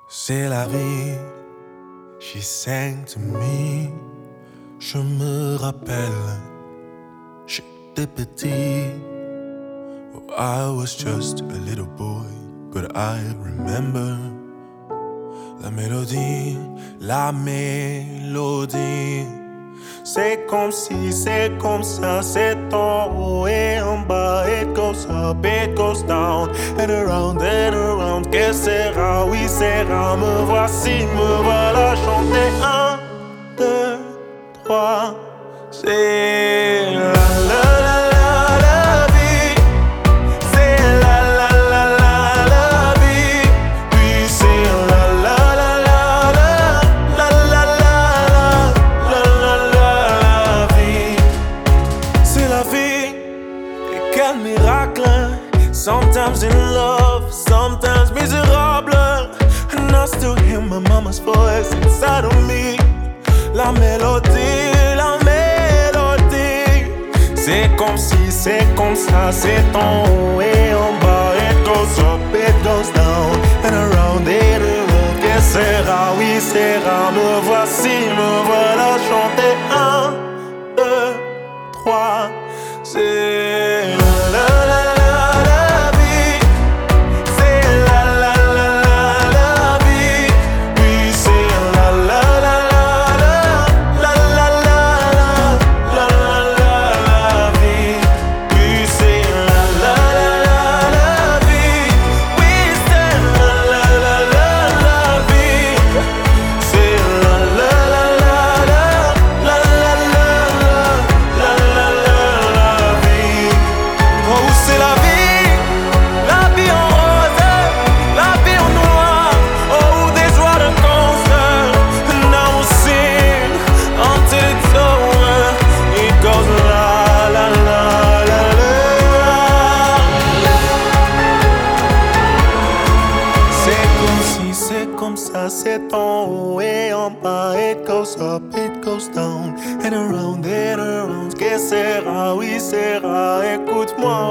C'est la vie, she sang to me. Je me rappelle, j'étais petit. Oh, I was just a little boy, but I remember la mélodie, la mélodie. C'est comme si, c'est comme ça, c'est en haut et en bas. It goes up, it goes down, and around, que sera, oui sera. Me voici, me voilà chanter. 1, 2, 3, c'est la la la la la vie. C'est la la la la la vie. Puis c'est la la la la la la la la la la vie. C'est la vie. Et quel miracle. Sometimes in love, sometimes miserable. And I still hear my mama's voice inside of me. La mélodie, la mélodie. C'est comme si, c'est comme ça, c'est en haut et en bas. It goes up, it goes down, and around. Que sera, oui sera. Me voici, me voilà chanter. 1, 2, 3, c'est la la la la la vie. C'est la la la la la vie. Oui, c'est la la la la la la la la la la vie. Oui, c'est la la la la vie. Oui, c'est la la la la vie. C'est la la la la la la vie. Oh, c'est la vie en rose, la vie en noir. Oh, des joies de concert. Now we'll sing until it's over. It goes la la la la la. C'est comme si, c'est comme ça, c'est en haut et en bas. It goes up, it goes down, and around, que sera, oui sera. Écoute-moi.